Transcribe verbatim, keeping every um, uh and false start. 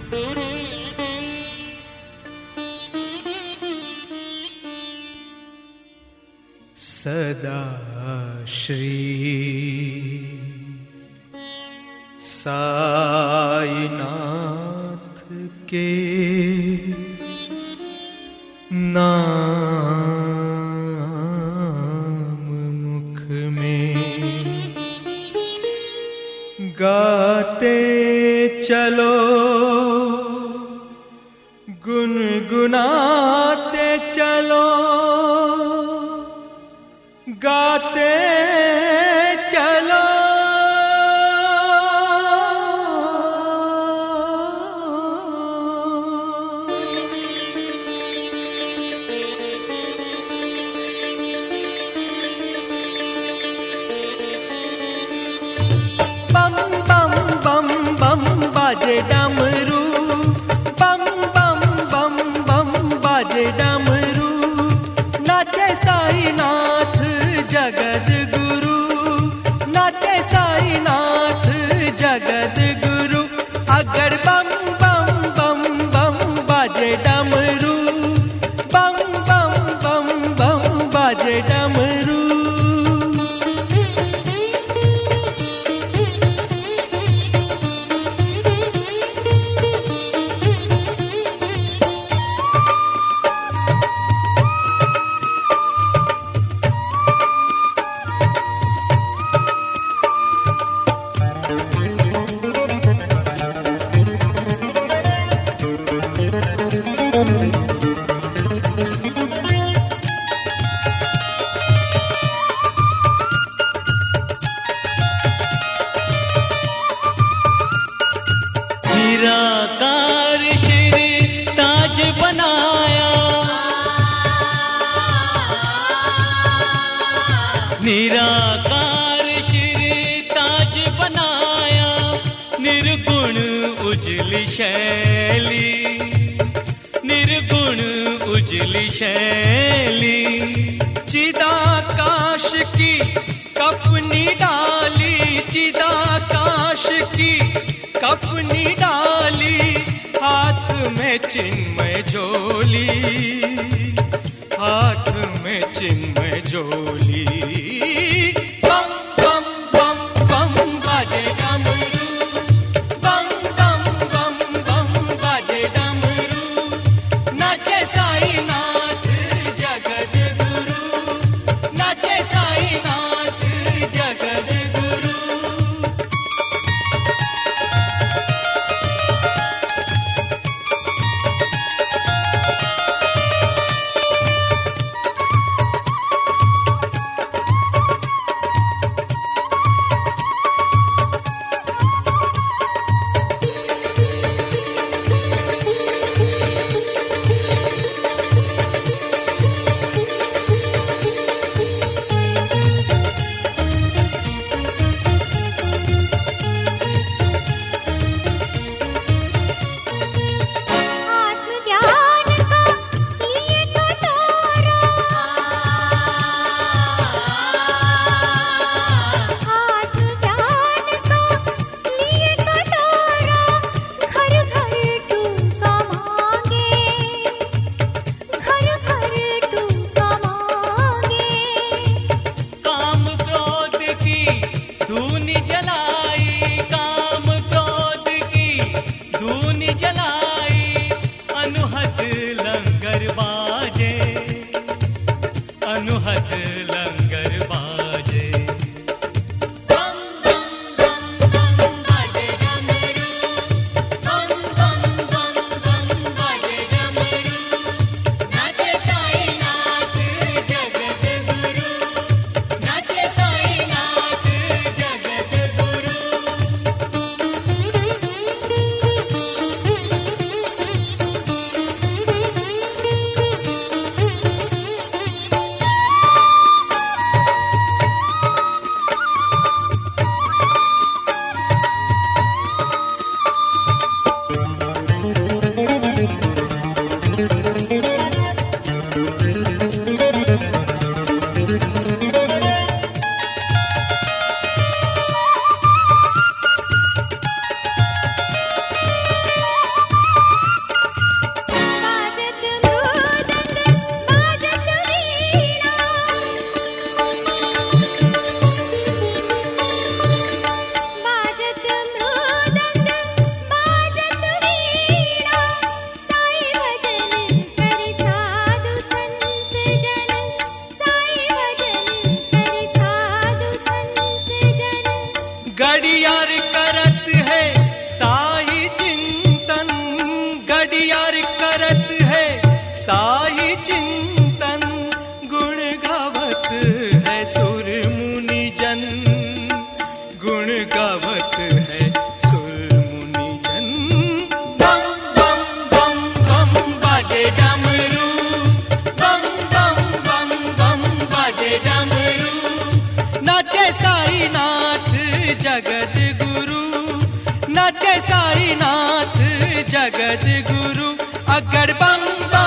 सदा श्री साईनाथ के नाम मुख में गाते चलो, गुनगुनाते चलो, गाते चलो। बम बम बम बम बाजे डमरू, बम बम बम बम बाजे डमरू, नाचे साईनाथ जगद गुरु, नाचे साईनाथ जगद गुरु। अगर बम बम बम बम बाजे डमरू, बम बम बम बम बाजे डमरू। निराकार श्री ताज बनाया, निराकार श्री ताज बनाया, निर्गुण उजली शैली, निर्गुण उजली शैली। चिदाकाश की कफनी डाली, चिदाकाश की कफनी डाली, हाथ में चिन्मय झोली, हाथ में चिन्मय झोली। बम बम बम बम बाजे डमरू, बम बम बम बम बाजे डमरू, नाचे साईनाथ जगद गुरु, नाचे साईनाथ जगद गुरु। नाचे साईनाथ जगत गुरु अगड़ बम